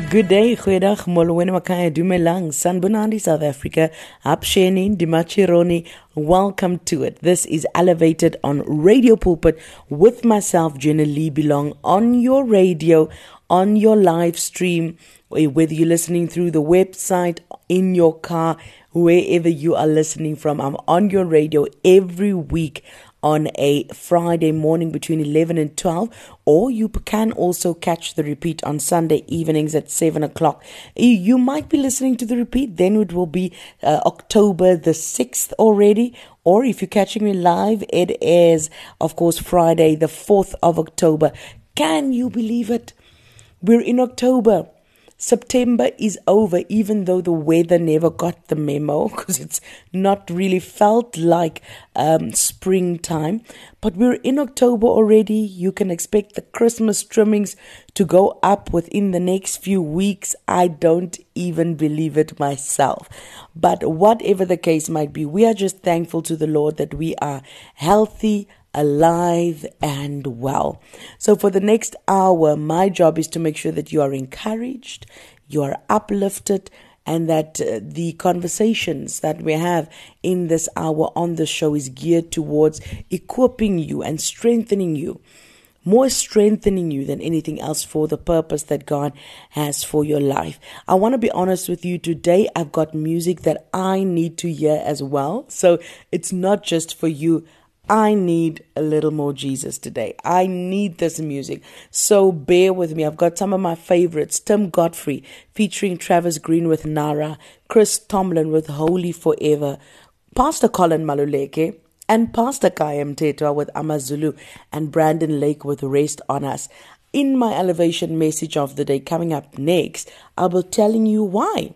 Good day, goeiedag, molweni makaya dumelang, sanbonani South Africa, apsheni, dimachironi, welcome to it. This is Elevated on Radio Pulpit with myself, Jenna Lee Belong, on your radio, on your live stream, whether you're listening through the website, in your car, wherever you are listening from. I'm on your radio every week on a Friday morning between 11 and 12, or you can also catch the repeat on Sunday evenings at 7 o'clock. You might be listening to the repeat, then it will be October the 6th already, or if you're catching me live, it is, of course, Friday the 4th of October. Can you believe it? We're in October. September is over, even though the weather never got the memo, because it's not really felt like springtime. But we're in October already. You can expect the Christmas trimmings to go up within the next few weeks. I don't even believe it myself. But whatever the case might be, we are just thankful to the Lord that we are healthy, alive and well. So for the next hour, my job is to make sure that you are encouraged, you are uplifted, and that the conversations that we have in this hour on the show is geared towards equipping you and strengthening you. More strengthening you than anything else for the purpose that God has for your life. I want to be honest with you today. I've got music that I need to hear as well. So it's not just for you. I need a little more Jesus today. I need this music. So bear with me. I've got some of my favorites. Tim Godfrey featuring Travis Green with Nara, Chris Tomlin with Holy Forever, Pastor Colin Maluleke, and Pastor Kayam Tetwa with Amazulu, and Brandon Lake with Rest on Us. In my elevation message of the day coming up next, I'll be telling you why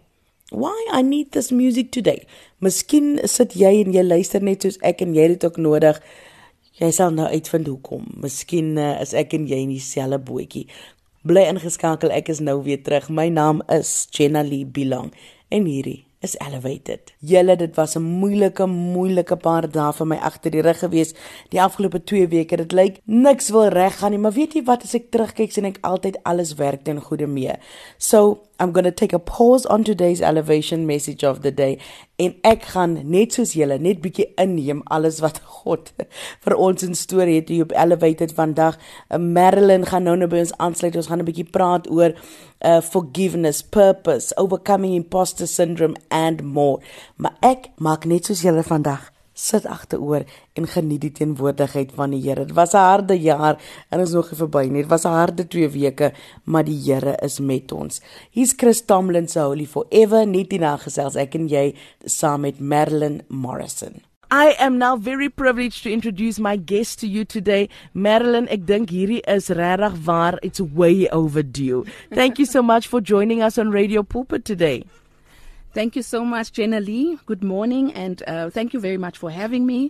I need this music today. Miskien sit jy en jy luister net soos ek en jy het dit ook nodig. Jy sal nou uitvind hoekom. Miskien is ek en jy in dieselfde bootjie. Bly ingeskakel, ek is nou weer terug. My naam is Jenna Lee Belong en hierdie is Elevated. Julle, dit was 'n moeilike paar dae vir my agter die rug gewees die afgelope 2 weke. Dit lyk niks wil reg gaan nie, maar weet jy wat, as ek terugkyk sien ek altyd alles werk ten goeie mee. So I'm going to take a pause on today's elevation message of the day en ek gaan net soos julle net bietjie inneem alles wat God vir ons in storie het hier op Elevated vandag. Marilyn gaan nou by ons aansluit. Ons gaan 'n bietjie praat oor forgiveness, purpose, overcoming imposter syndrome and more. Maar ek maak net soos julle vandag. Sit agteroor en geniet die teenwoordigheid van die Here. Dit was 'n harde jaar en is nog nie verby nie. Dit was 'n harde 2 weke, maar die Here is met ons. Hier's Chris Tomlin se Holy Forever, net hierna gesels ek en jy saam met Marilyn Morrison. I am now very privileged to introduce my guest to you today. Marilyn, ek dink hierdie is regtig waar, it's way overdue. Thank you so much for joining us on Radio Pulpit today. Thank you so much, Jenna Lee. Good morning, and thank you very much for having me.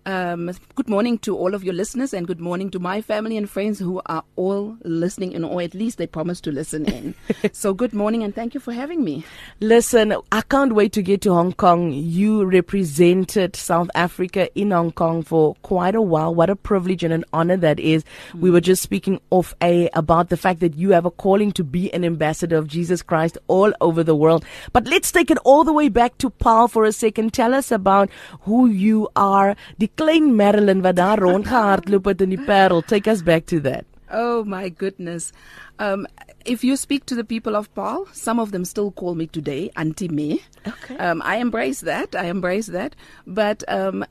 Good morning to all of your listeners, and good morning to my family and friends who are all listening in, or at least they promised to listen in. So good morning, and thank you for having me. Listen, I can't wait to get to Hong Kong. You represented South Africa in Hong Kong for quite a while. What a privilege and an honor that is. We were just speaking off air about the fact that you have a calling to be an ambassador of Jesus Christ all over the world. But let's take it all the way back to Paul for a second. Tell us about who you are. Klein Marilyn wat daar rondgehardloop het in die Parel. Take us back to that. Oh my goodness. If you speak to the people of Paul, some of them still call me today Auntie May. Okay. I embrace that. But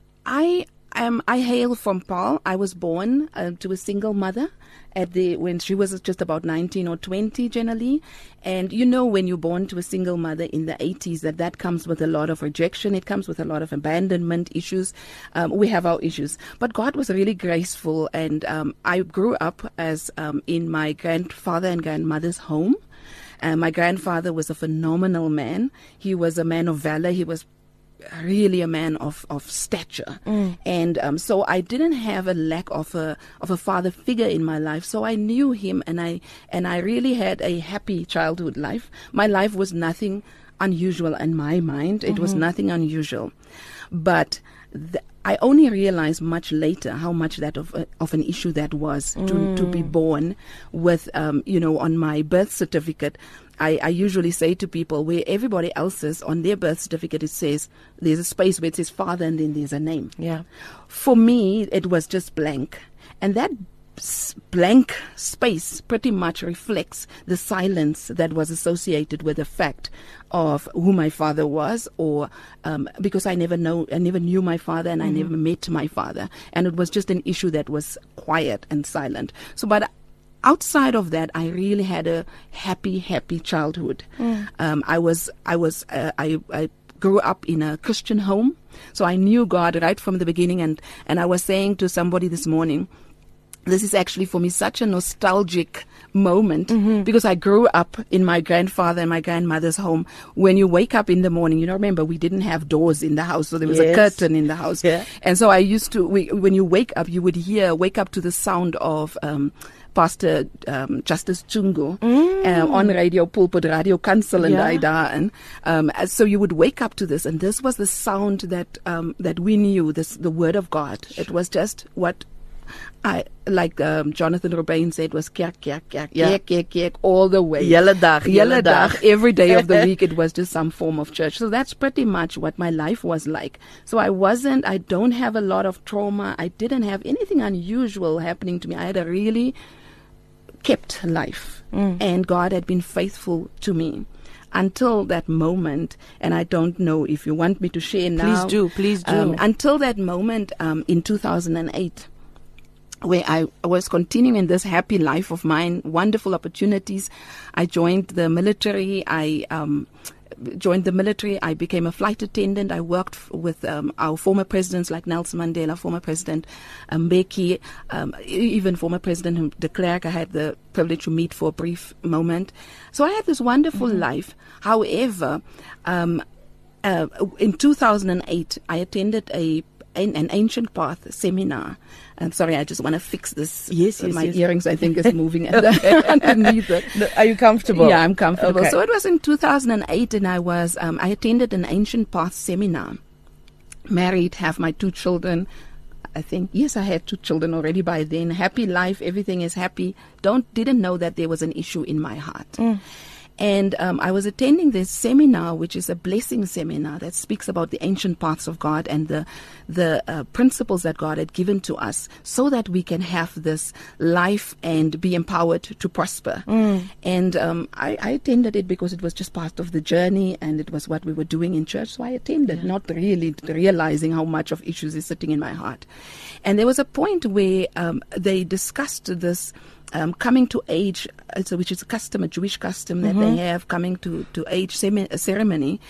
I hail from Paul. I was born to a single mother when she was just about 19 or 20 generally. And you know, when you're born to a single mother in the 80s, that comes with a lot of rejection. It comes with a lot of abandonment issues. We have our issues. But God was really graceful. And I grew up as in my grandfather and grandmother's home. My grandfather was a phenomenal man. He was a man of valor. He was really a man of stature. And so I didn't have a lack of a father figure in my life. So I knew him, and I really had a happy childhood life. My life was nothing unusual in my mind. It was nothing unusual. But I only realized much later how much that of an issue that was to be born with, on my birth certificate. I usually say to people, where everybody else's on their birth certificate, it says there's a space where it says father and then there's a name. Yeah. For me, it was just blank. And that blank space pretty much reflects the silence that was associated with the fact of who my father was, or because I never knew my father, and I never met my father, and it was just an issue that was quiet and silent. So, but outside of that, I really had a happy childhood. I grew up in a Christian home, so I knew God right from the beginning. And I was saying to somebody this morning, this is actually for me such a nostalgic moment, because I grew up in my grandfather and my grandmother's home. When you wake up in the morning, remember, we didn't have doors in the house, so there was a curtain in the house. Yeah. And so I used to, when you wake up, you would wake up to the sound of Pastor Justice Chungu on Radio Pulpit, Radio Kansel and Aida. So you would wake up to this, and this was the sound that we knew, the Word of God. It was just what Jonathan Rubain said, was kerk, kerk, kerk, kerk, kerk, kerk, all the way. Yelle dag. Every day of the week, it was just some form of church. So that's pretty much what my life was like. So I don't have a lot of trauma. I didn't have anything unusual happening to me. I had a really kept life, and God had been faithful to me until that moment. And I don't know if you want me to share now. Please do. Until that moment in 2008, where I was continuing in this happy life of mine, wonderful opportunities. I joined the military. I became a flight attendant. I worked with our former presidents like Nelson Mandela, former President Mbeki, even former President de Klerk. I had the privilege to meet for a brief moment. So I had this wonderful life. However, in 2008, I attended an Ancient Path seminar. I'm sorry, I just want to fix this. Yes. My earrings, I think, is moving underneath it. Are you comfortable? Yeah, I'm comfortable. Okay. So it was in 2008, and I attended an Ancient Path seminar. Married, have my 2 children. I think, yes, I had 2 children already by then. Happy life, everything is happy. Didn't know that there was an issue in my heart. And I was attending this seminar, which is a blessing seminar that speaks about the ancient paths of God and the principles that God had given to us, so that we can have this life and be empowered to prosper. And I attended it because it was just part of the journey, and it was what we were doing in church. So I attended, not really realizing how much of issues is sitting in my heart. And there was a point where they discussed this coming to age, which is a Jewish custom that they have, coming to age ceremony,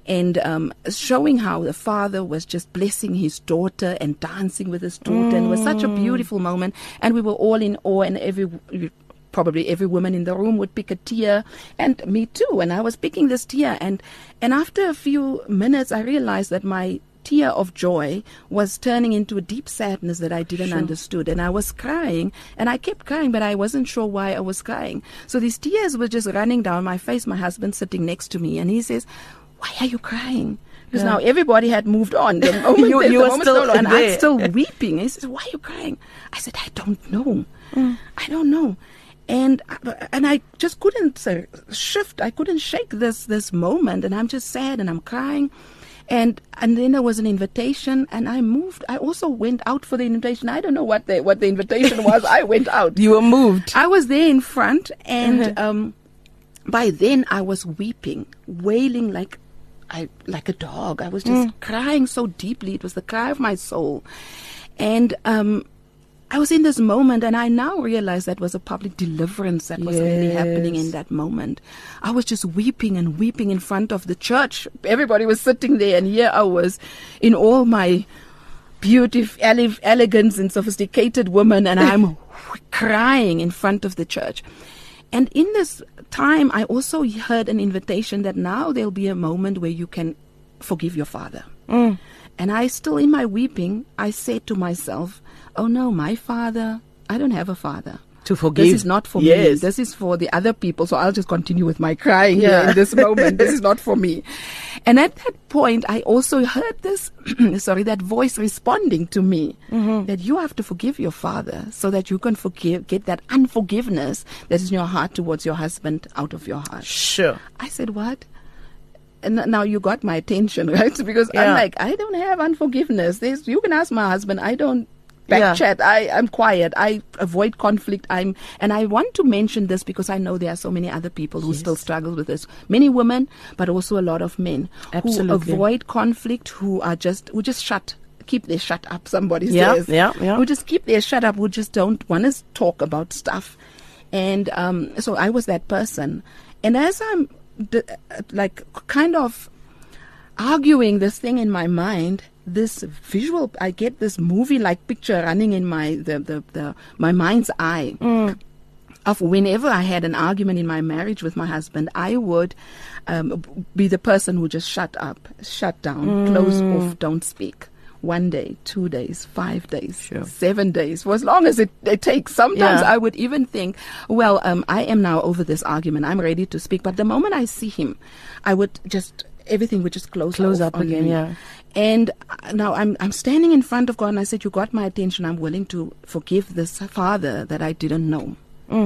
and showing how the father was just blessing his daughter and dancing with his daughter. And it was such a beautiful moment, and we were all in awe, and probably every woman in the room would pick a tear, and me too. And I was picking this tear, and after a few minutes, I realized that my tear of joy was turning into a deep sadness that I didn't understood. And I was crying, and I kept crying, but I wasn't sure why I was crying. So these tears were just running down my face. My husband sitting next to me, and he says, "Why are you crying?" Because now everybody had moved on. The moment you were still there. And I'm still weeping. He says, "Why are you crying?" I said, "I don't know. I don't know." And I just couldn't shift. I couldn't shake this moment, and I'm just sad, and I'm crying. And then there was an invitation, and I moved. I also went out for the invitation. I don't know what the invitation was. I went out. You were moved. I was there in front, and by then I was weeping, wailing like a dog. I was just crying so deeply. It was the cry of my soul. And I was in this moment, and I now realize that was a public deliverance that was really happening in that moment. I was just weeping and weeping in front of the church. Everybody was sitting there, and here I was in all my beauty, elegance and sophisticated woman, and I'm crying in front of the church. And in this time, I also heard an invitation that now there'll be a moment where you can forgive your father. And I still, in my weeping, I said to myself, "Oh no, my father, I don't have a father. To forgive. This is not for me. This is for the other people. So I'll just continue with my crying here in this moment. This is not for me. And at that point, I also heard this, that voice responding to me, that you have to forgive your father so that you can get that unforgiveness that is in your heart towards your husband out of your heart. Sure. I said, what? And now you got my attention, right? Because I'm like, I don't have unforgiveness. You can ask my husband. I don't back chat. I'm quiet. I avoid conflict. And I want to mention this because I know there are so many other people who still struggle with this. Many women, but also a lot of men who avoid conflict, who just keep their shut up. Somebody says, who just keep their shut up, who just don't want to talk about stuff. And so I was that person. And as I'm kind of arguing this thing in my mind, this visual, I get this movie-like picture running in my mind's eye of whenever I had an argument in my marriage with my husband, I would be the person who just shut up, shut down, close off, don't speak. 1 day, 2 days, 5 days, 7 days, for as long as it takes. Sometimes I would even think, well, I am now over this argument. I'm ready to speak. But the moment I see him, I would everything would just close up again. Yeah. And now I'm standing in front of God, and I said, you got my attention. I'm willing to forgive this father that I didn't know.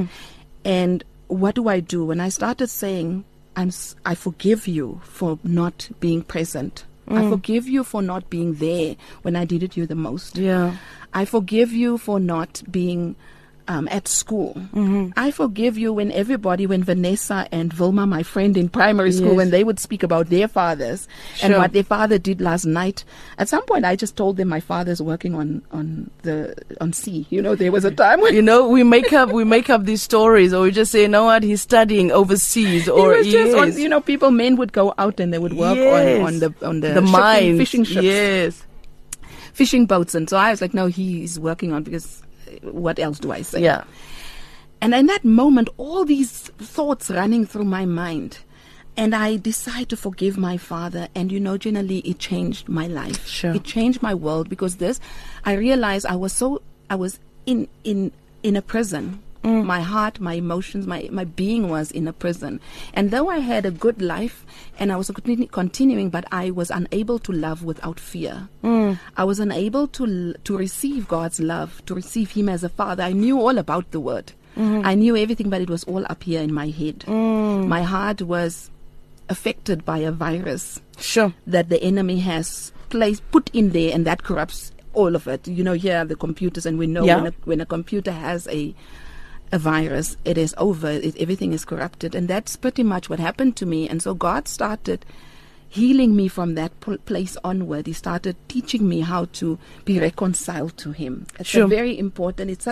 And what do I do? When I started saying, I forgive you for not being present. I forgive you for not being there when I needed you the most. Yeah. I forgive you for not being at school. I forgive you when Vanessa and Vilma, my friend in primary school, when they would speak about their fathers and what their father did last night. At some point, I just told them my father's working on sea. There was a time when we make up these stories, or we just say, you know what, he's studying overseas, or it was just men would go out and they would work on the mines, fishing ships, fishing boats, and so I was like, no, he's working on, because what else do I say? Yeah. And in that moment, all these thoughts running through my mind, and I decide to forgive my father. And generally, it changed my life. Sure. It changed my world, because I realized I was in a prison. My heart, my emotions, my being was in a prison. And though I had a good life and I was continuing, but I was unable to love without fear. I was unable to receive God's love, to receive Him as a father. I knew all about the word. I knew everything, but it was all up here in my head. My heart was affected by a virus that the enemy has put in there, and that corrupts all of it. Here are the computers, and we know when a computer has a virus, it is over. Everything is corrupted. And that's pretty much what happened to me. And so God started healing me from that place onward. He started teaching me how to be reconciled to Him. It's very important.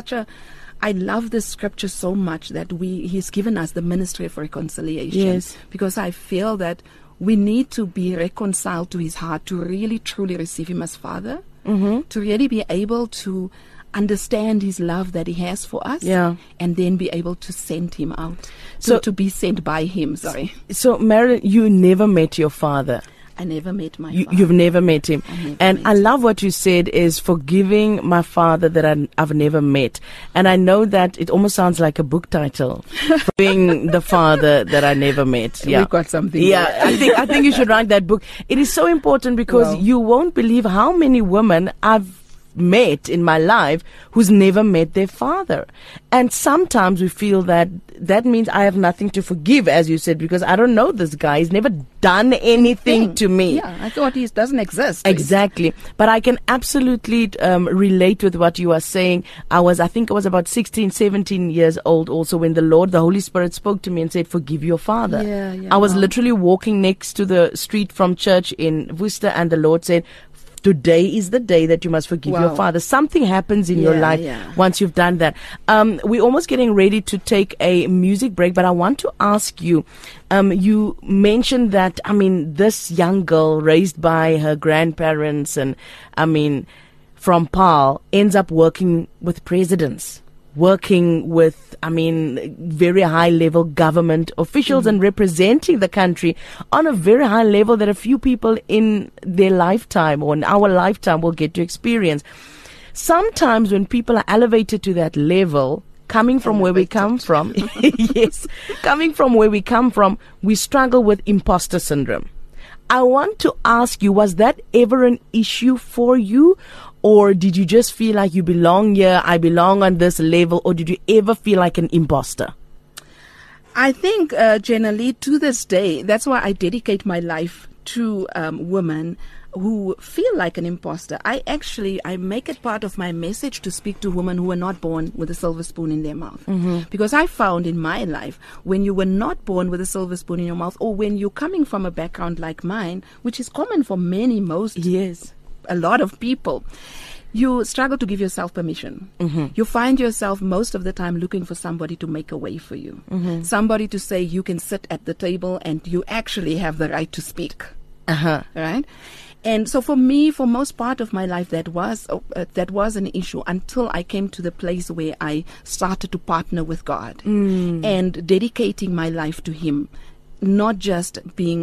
I love this scripture so much that He's given us the ministry of reconciliation. Yes. Because I feel that we need to be reconciled to His heart to really, truly receive Him as Father, to really be able to understand His love that He has for us, and then be able to send Him out, to be sent by Him. So Marilyn, you never met your father. I never met my father. You've never met him. I love what you said is forgiving my father that I've never met. And I know that it almost sounds like a book title, Forgiving the Father that I never met. Yeah. We've got something. Yeah, I think you should write that book. It is so important, because you won't believe how many women I've met in my life who's never met their father. And sometimes we feel that means I have nothing to forgive, as you said, because I don't know this guy. He's never done anything to me. Yeah, I thought he doesn't exist. Exactly. But I can absolutely relate with what you are saying. I think I was about 16, 17 years old also when the Holy Spirit spoke to me and said, forgive your father. I was literally walking next to the street from church in Worcester, and the Lord said, today is the day that you must forgive your father. Something happens in your life once you've done that. We're almost getting ready to take a music break, but I want to ask you, you mentioned that, this young girl raised by her grandparents and, from Paarl, ends up working with presidents, working with, very high level government officials and representing the country on a very high level that a few people in their lifetime or in our lifetime will get to experience. Sometimes when people are elevated to that level, coming from where we come from, yes, coming from where we come from, we struggle with imposter syndrome. I want to ask you, was that ever an issue for you? Or did you just feel like you belong here, I belong on this level, or did you ever feel like an imposter? I think generally to this day, that's why I dedicate my life to women who feel like an imposter. I make it part of my message to speak to women who were not born with a silver spoon in their mouth. Because I found in my life, when you were not born with a silver spoon in your mouth, or when you're coming from a background like mine, which is common for a lot of people, you struggle to give yourself permission. You find yourself most of the time looking for somebody to make a way for you. Somebody to say you can sit at the table and you actually have the right to speak. Right? And so for me, for most part of my life, that was an issue until I came to the place where I started to partner with God and dedicating my life to Him. Not just being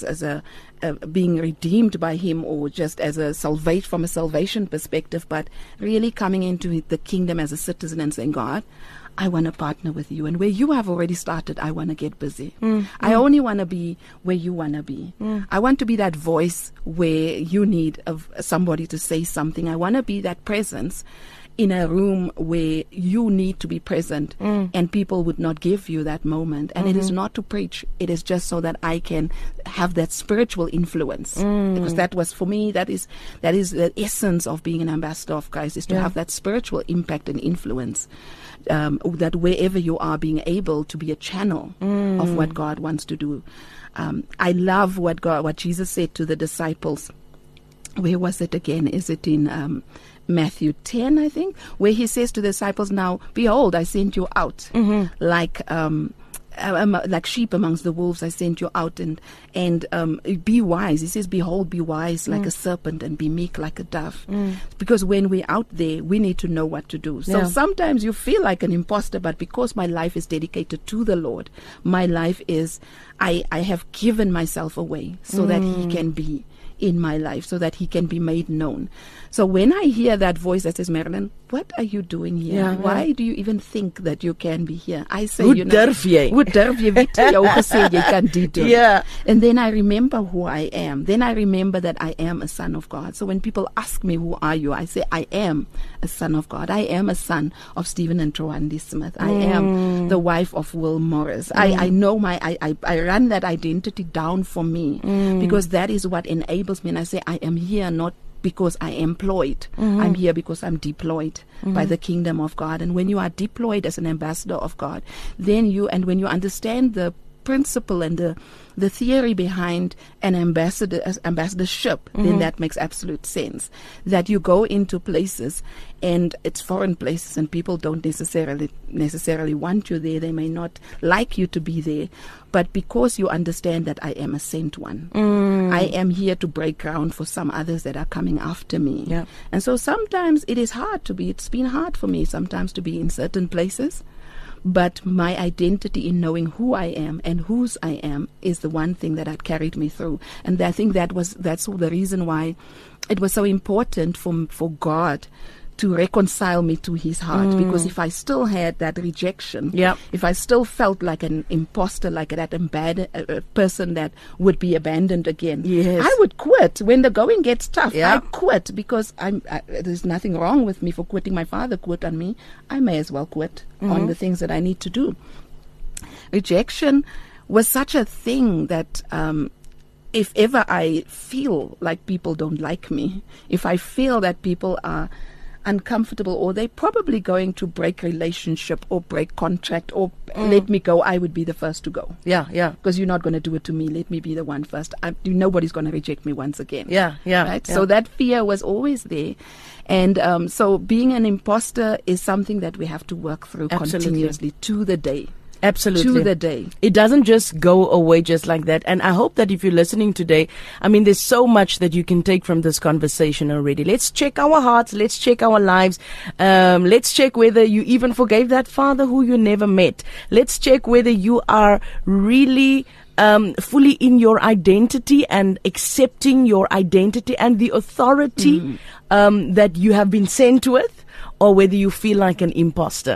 being redeemed by Him, or just as from a salvation perspective, but really coming into the kingdom as a citizen and saying, God, I want to partner with you. And where you have already started, I want to get busy. I only want to be where you want to be. I want to be that voice where you need somebody to say something. I want to be that presence in a room where you need to be present and people would not give you that moment. And it is not to preach. It is just so that I can have that spiritual influence. Because that was, for me, that is the essence of being an ambassador of Christ, is to have that spiritual impact and influence. That wherever you are, being able to be a channel of what God wants to do. I love what Jesus said to the disciples. Where was it again? Is it in Matthew 10, I think, where He says to the disciples, now, behold, I sent you out like sheep amongst the wolves. I sent you out, and be wise. He says, behold, be wise like a serpent and be meek like a dove. Because when we're out there, we need to know what to do. So sometimes you feel like an imposter, but because my life is dedicated to the Lord, my life is, I have given myself away so that He can be in my life, so that He can be made known. So when I hear that voice that says, Marilyn, what are you doing here? Why do you even think that you can be here? I say, Hoe durf jy? Hoe durf jy? Wie het jou gesê jy kan dit doen? And then I remember who I am. Then I remember that I am a son of God. So when people ask me, who are you? I say, I am a son of God. I am a son of Stephen and Tawandi Smith. I am the wife of Will Morris. I know I run that identity down for me because that is what enables me. And I say, I am here not because I am employed. I'm here because I'm deployed by the kingdom of God. And when you are deployed as an ambassador of God, then when you understand the principle and the theory behind an ambassadorship, then that makes absolute sense. That you go into places and it's foreign places and people don't necessarily want you there. They may not like you to be there. But because you understand that I am a sent one, I am here to break ground for some others that are coming after me. And so sometimes it's been hard for me sometimes to be in certain places. But my identity in knowing who I am and whose I am is the one thing that had carried me through. And I think that's the reason why it was so important for God to reconcile me to His heart. Because if I still had that rejection, if I still felt like an imposter, like that person that would be abandoned again, I would quit. When the going gets tough, I quit because there's nothing wrong with me for quitting. My father quit on me. I may as well quit on the things that I need to do. Rejection was such a thing that if ever I feel like people don't like me, if I feel that people are uncomfortable or they're probably going to break relationship or break contract or let me go, I would be the first to go. Because you're not going to do it to me. Let me be the one first. Nobody's going to reject me once again. Right? So that fear was always there. And so being an imposter is something that we have to work through continuously to the day. Absolutely. To the day. It doesn't just go away just like that. And I hope that if you're listening today, there's so much that you can take from this conversation already. Let's check our hearts. Let's check our lives. Let's check whether you even forgave that father who you never met. Let's check whether you are really fully in your identity and accepting your identity and the authority that you have been sent with, or whether you feel like an imposter.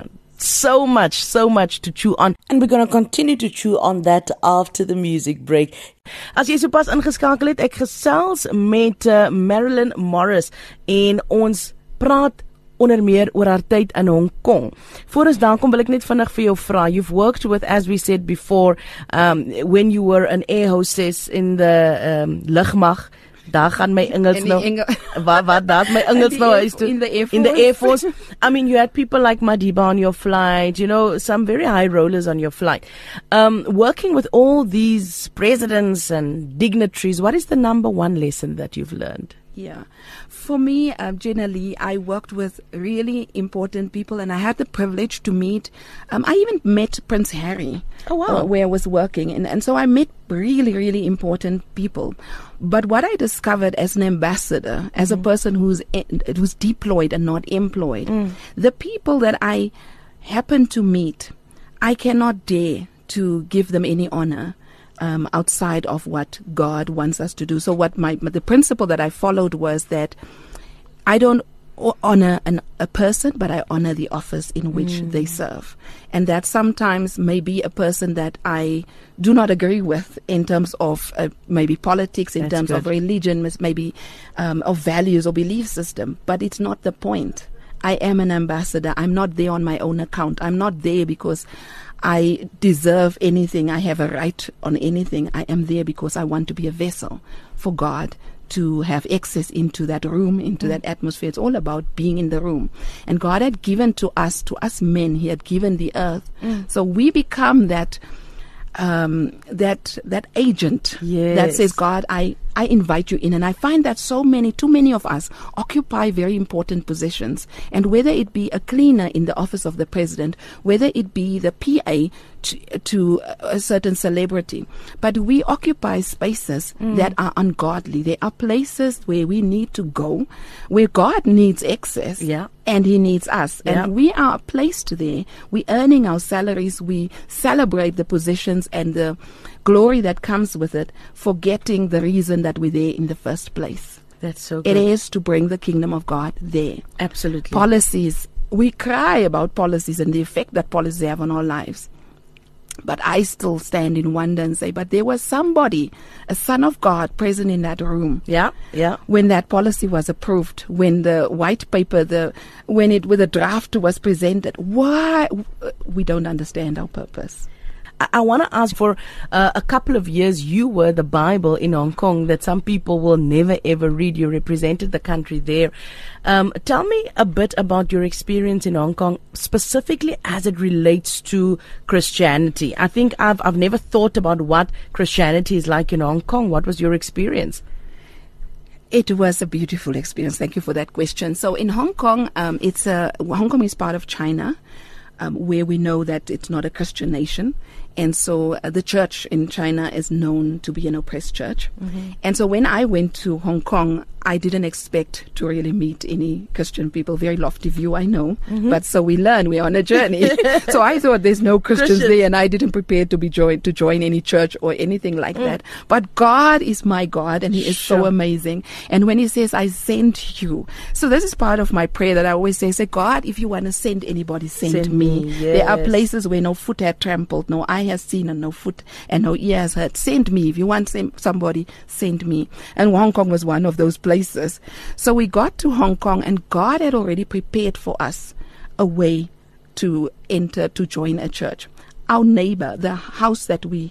so much to chew on. And we're going to continue to chew on that after the music break. As jy sopas ingeskakel het, ek gesels met Marilyn Morris en ons praat onder meer oor haar tyd in Hong Kong. Voor ons daar kom, wil ek net vinnig vir jou vra. You've worked with, as we said before, when you were an air hostess in the lugmag. Daar gaan my Engels nou. Wat daar's my Engels nou huis toe. In the Air Force. In the Air Force. I mean, you had people like Madiba on your flight, you know, some very high rollers on your flight. Working with all these presidents and dignitaries, what is the number one lesson that you've learned? Yeah. For me, generally, I worked with really important people, and I had the privilege to meet, I even met Prince Harry. Oh, wow. Where I was working. And so I met really, really important people. But what I discovered as an ambassador, as a person who's deployed and not employed, the people that I happened to meet, I cannot dare to give them any honor. Outside of what God wants us to do. So the principle that I followed was that I don't honor a person, but I honor the office in which they serve. And that sometimes may be a person that I do not agree with in terms of maybe politics, in terms of religion, maybe of values or belief system. But it's not the point. I am an ambassador. I'm not there on my own account. I'm not there because I deserve anything. I have a right on anything. I am there because I want to be a vessel for God to have access into that room, into that atmosphere. It's all about being in the room. And God had given to us men, He had given the earth. So we become that agent that says, God, I invite you in. And I find that too many of us occupy very important positions. And whether it be a cleaner in the office of the president, whether it be the PA to a certain celebrity, but we occupy spaces that are ungodly. There are places where we need to go, where God needs access. And He needs us. And we are placed there. We're earning our salaries. We celebrate the positions and the glory that comes with it, forgetting the reason that we're there in the first place. That's so good. It is to bring the kingdom of God there. Absolutely. Policies. We cry about policies and the effect that policies have on our lives. But I still stand in wonder and say, but there was somebody, a son of God, present in that room. When that policy was approved, when the white paper, when the draft was presented. Why? We don't understand our purpose. I want to ask, for a couple of years, you were the Bible in Hong Kong that some people will never ever read. You represented the country there. Tell me a bit about your experience in Hong Kong, specifically as it relates to Christianity. I think I've never thought about what Christianity is like in Hong Kong. What was your experience? It was a beautiful experience. Thank you for that question. So in Hong Kong, Hong Kong is part of China, where we know that it's not a Christian nation. And so the church in China is known to be an oppressed church. And so when I went to Hong Kong, I didn't expect to really meet any Christian people. Very lofty view, I know. But so we learn, we're on a journey. So I thought there's no Christians there, and I didn't prepare to join any church or anything like that. But God is my God, and He is so amazing. And when He says, I sent you. So this is part of my prayer that I always say, God, if you want to send anybody, send me. There are places where no foot had trampled, no eye has seen, and no foot and no ear has heard. Send me. If you want somebody, send me. And Hong Kong was one of those places. So we got to Hong Kong, and God had already prepared for us a way to enter, to join a church. Our neighbor, the house that we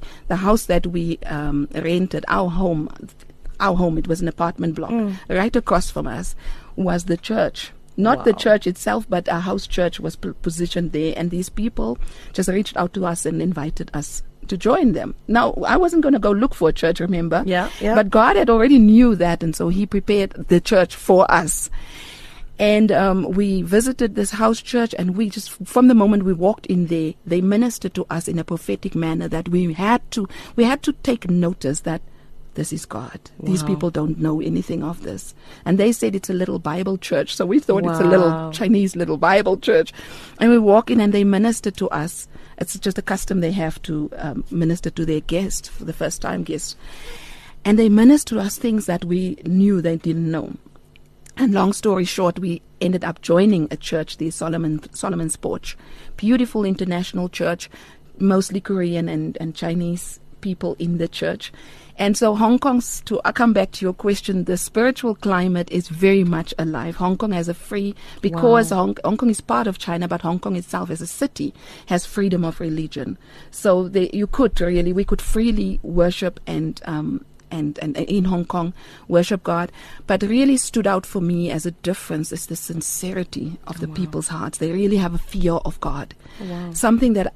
rented, our home, it was an apartment block, right across from us was the church. Not the church itself, but our house church was positioned there, and these people just reached out to us and invited us to join them. Now, I wasn't going to go look for a church, remember? But God had already knew that, and so He prepared the church for us. And we visited this house church, and we just, from the moment we walked in there, they ministered to us in a prophetic manner that we had to take notice that this is God. Wow. These people don't know anything of this. And they said it's a little Bible church. So we thought it's a little Chinese little Bible church. And we walk in, and they minister to us. It's just a custom they have to minister to their guests, for the first time guests. And they minister to us things that we knew they didn't know. And long story short, we ended up joining a church, the Solomon's Porch. Beautiful international church, mostly Korean and Chinese people in the church. And so Hong Kong's, to come back to your question, the spiritual climate is very much alive. Hong Kong has a free, because Hong Kong is part of China, but Hong Kong itself as a city has freedom of religion. So we could freely worship and in Hong Kong, worship God. But really stood out for me as a difference is the sincerity of the people's hearts. They really have a fear of God. Something that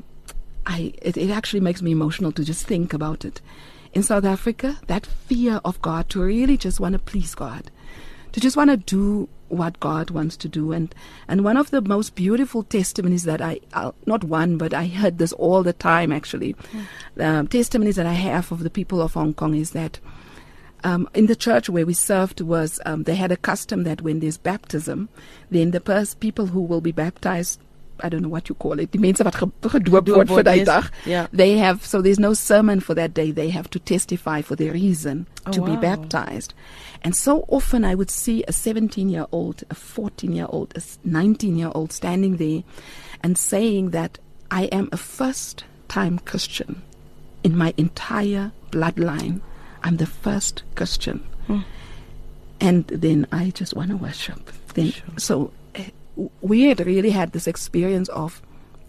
it actually makes me emotional to just think about it. In South Africa, that fear of God, to really just want to please God, to just want to do what God wants to do. And one of the most beautiful testimonies that not one, but I heard this all the time actually, testimonies that I have of the people of Hong Kong is that in the church where we served was, they had a custom that when there's baptism, then the people who will be baptized, I don't know what you call it, die mense wat gedoop word vir die dag, they have, so there's no sermon for that day, they have to testify for the reason to be baptized. And so often I would see a 17-year-old, a 14-year-old, a 19-year-old standing there and saying that I am a first-time Christian in my entire bloodline. I'm the first Christian. And then I just want to worship. So we had really had this experience of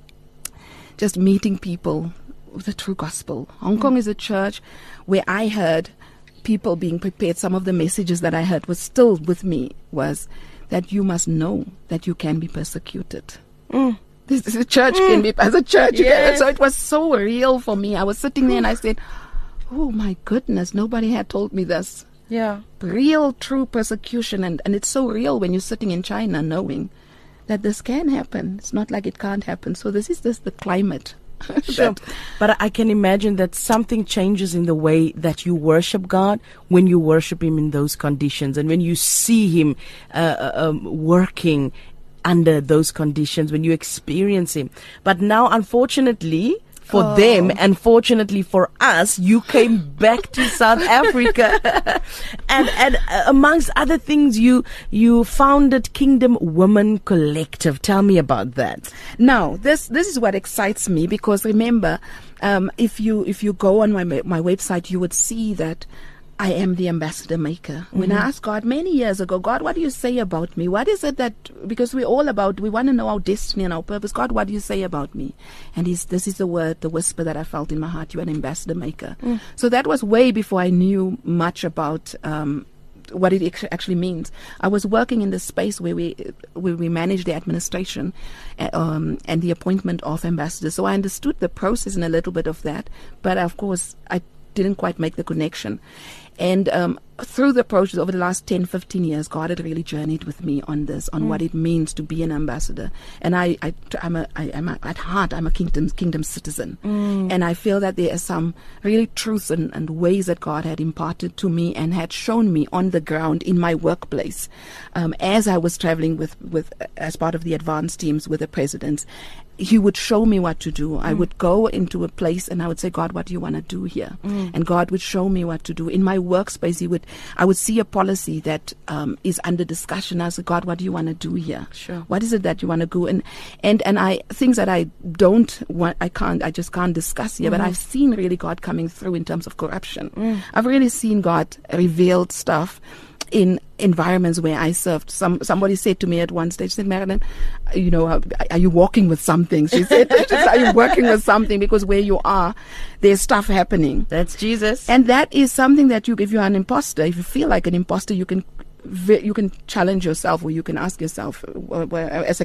just meeting people with the true gospel. Hong Kong is a church where I heard people being prepared. Some of the messages that I heard was still with me was that you must know that you can be persecuted. This is a church can be as a church. So it was so real for me. I was sitting there and I said, oh my goodness, nobody had told me this. Real, true persecution. And it's so real when you're sitting in China knowing that this can happen. It's not like it can't happen. So this is the climate. Sure. But I can imagine that something changes in the way that you worship God when you worship Him in those conditions, and when you see Him working under those conditions, when you experience Him. But now, unfortunately, for them, and fortunately for us, you came back to South Africa, and amongst other things, you founded Kingdom Women Collective. Tell me about that. Now, this is what excites me, because remember, if you go on my website, you would see that I am the ambassador maker. When I asked God many years ago, God, what do you say about me? What is it that, because we want to know our destiny and our purpose. God, what do you say about me? And this is the word, the whisper that I felt in my heart. You're an ambassador maker. So that was way before I knew much about what it actually means. I was working in the space where we managed the administration and the appointment of ambassadors. So I understood the process and a little bit of that. But of course, I didn't quite make the connection. And through the process over the last 10, 15 years, God had really journeyed with me on this, on what it means to be an ambassador. And I'm at heart, I'm a kingdom citizen. And I feel that there are some really truths and ways that God had imparted to me and had shown me on the ground in my workplace as I was traveling with as part of the advanced teams with the presidents. He would show me what to do. I would go into a place and I would say, God, what do you want to do here? And God would show me what to do. In my workspace, I would see a policy that is under discussion. I would say, God, what do you want to do here? Sure. What is it that you want to do? And things that I don't want, I just can't discuss here, but I've seen really God coming through in terms of corruption. I've really seen God revealed stuff in environments where I served. Somebody said to me at one stage, said, Marilyn, are you walking with something? She said, are you working with something? Because where you are, there's stuff happening. That's Jesus. And that is something that if you're an imposter, if you feel like an imposter, you can challenge yourself, or you can ask yourself, as a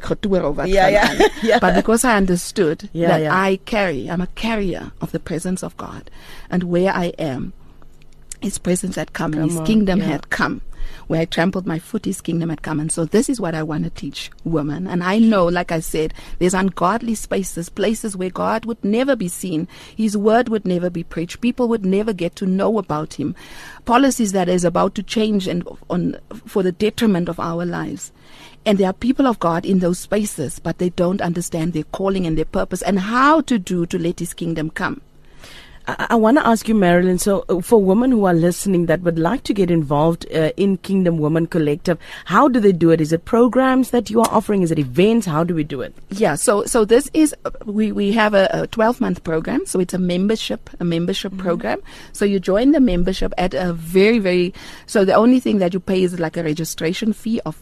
but because I understood that I'm a carrier of the presence of God, and where I am, His presence had come, and His kingdom had come. Where I trampled my foot, His kingdom had come. And so this is what I want to teach women. And I know, like I said, there's ungodly spaces, places where God would never be seen. His word would never be preached. People would never get to know about Him. Policies that is about to change for the detriment of our lives. And there are people of God in those spaces, but they don't understand their calling and their purpose and how to let His kingdom come. I want to ask you, Marilyn, so for women who are listening that would like to get involved in Kingdom Women Collective, how do they do it? Is it programs that you are offering? Is it events? How do we do it? Yeah, so this is, we have a 12-month program, so it's a membership program. So you join the membership at a so the only thing that you pay is like a registration fee of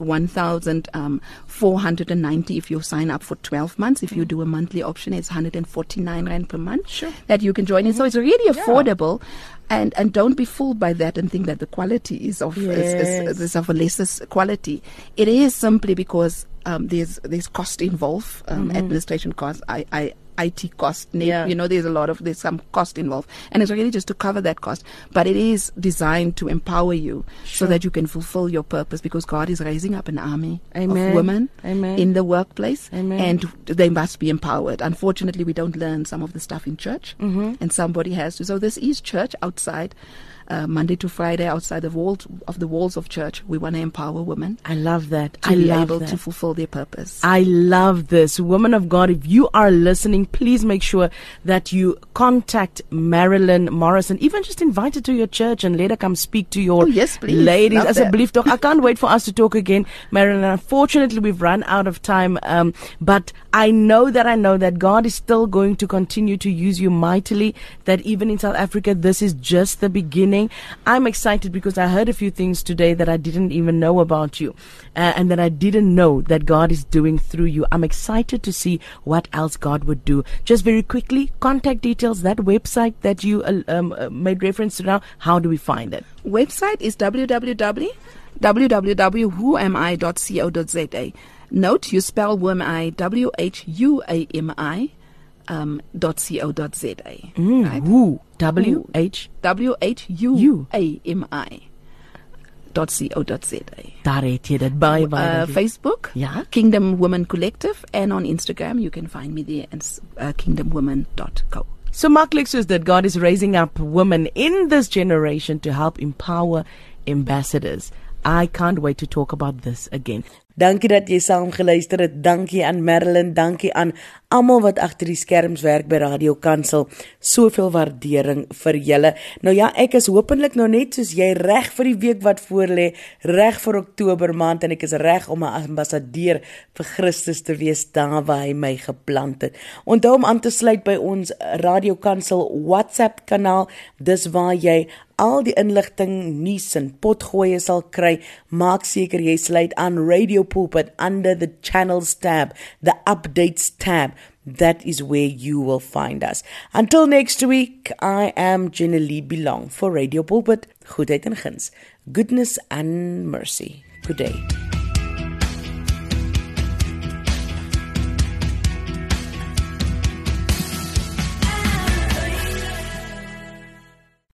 1,490 if you sign up for 12 months. If you do a monthly option, it's 149 Rand per month that you can join in. So it's really affordable. And don't be fooled by that and think that the quality is of is of a lesser quality. It is simply because there's cost involved, administration costs, IT cost, there's some cost involved, and it's really just to cover that cost. But it is designed to empower you so that you can fulfill your purpose, because God is raising up an army of women in the workplace, and they must be empowered. Unfortunately, we don't learn some of the stuff in church, and somebody has to. So this is church outside. Monday to Friday, outside the walls of church, we want to empower women. I love that. To be able to fulfill their purpose. I love this. Women of God, if you are listening, please make sure that you contact Marilyn Morrison. Even just invite her to your church and let her come speak to your ladies. I can't wait for us to talk again, Marilyn. Unfortunately, we've run out of time, but I know that God is still going to continue to use you mightily, that even in South Africa, this is just the beginning. I'm excited because I heard a few things today that I didn't even know about you, and that I didn't know that God is doing through you. I'm excited to see what else God would do. Just very quickly, contact details, that website that you made reference to now, how do we find it? Website is www.whoami.co.za. Note, you spell WHUAMI, WHUAMI. .co.za. Right? WHUAMI.co.za. Daar het jy dit by Facebook, Kingdom Women Collective, and on Instagram you can find me there at kingdomwomen.co. So maklik soos that God is raising up women in this generation to help empower ambassadors. I can't wait to talk about this again. Dankie dat jy saam geluister het. Dankie aan Marilyn, dankie aan almal wat agter die skerms werk by Radio Kansel. Soveel waardering vir julle. Nou ja, ek is hopelik nou net soos jy reg vir die week wat voorlê, reg vir Oktober maand, en ek is reg om 'n ambassadeur vir Christus te wees daar waar hy my geplant het. Onthou om aan te sluit by ons Radio Kansel WhatsApp kanaal. Dis waar jy al die inligting, nuus en potgoeie sal kry. Maak seker jy sluit aan Radio Pulpit under the channels tab, the updates tab. That is where you will find us. Until next week, I am Jenny Lee Belong for Radio Pulpit. Goedheid en guns, goodness and mercy. Good day.